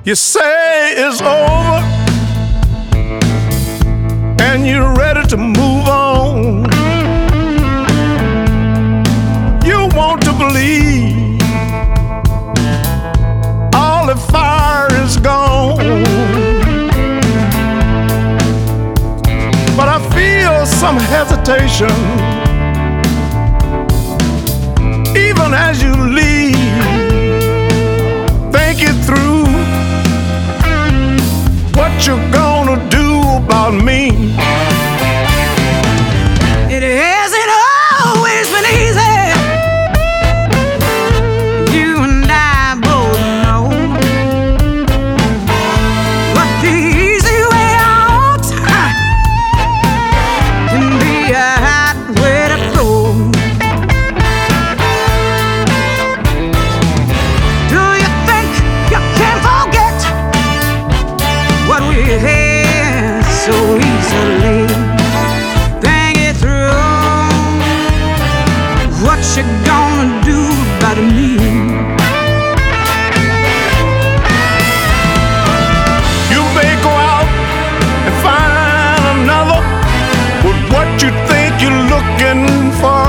You say it's over and you're ready to move on. You want to believe all the fire is gone, but I feel some hesitation even as you leave. Think it through, what you gonna do about me? It hasn't always been easy. You and I both know, but the easy way out can be a hot way to throw. Do you think you can forget what we had so easily? Think it through, what you gonna do about me? You may go out and find another with what you think you're looking for.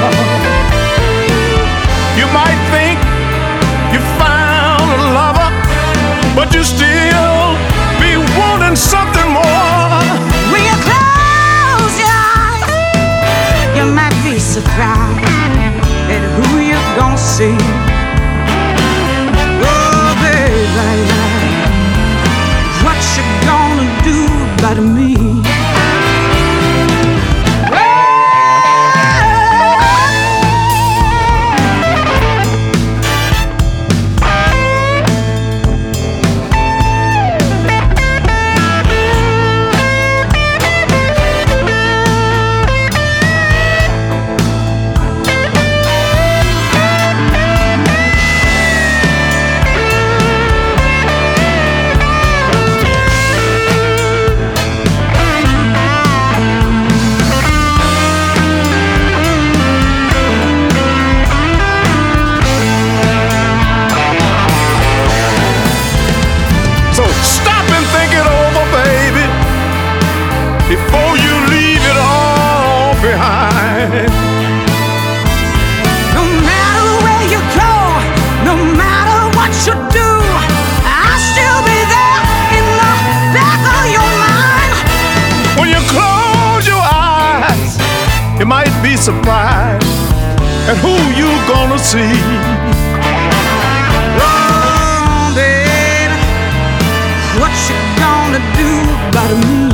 You might think you found a lover, but you still be wanting something more. When you close your eyes, you might be surprised at who you're gonna see. Oh, baby, what you gonna do about me? So stop and think it over, baby, before you leave it all behind. No matter where you go, no matter what you do, I'll still be there in the back of your mind. When you close your eyes, you might be surprised at who you gonna see. Oh, baby, what you gonna do about me?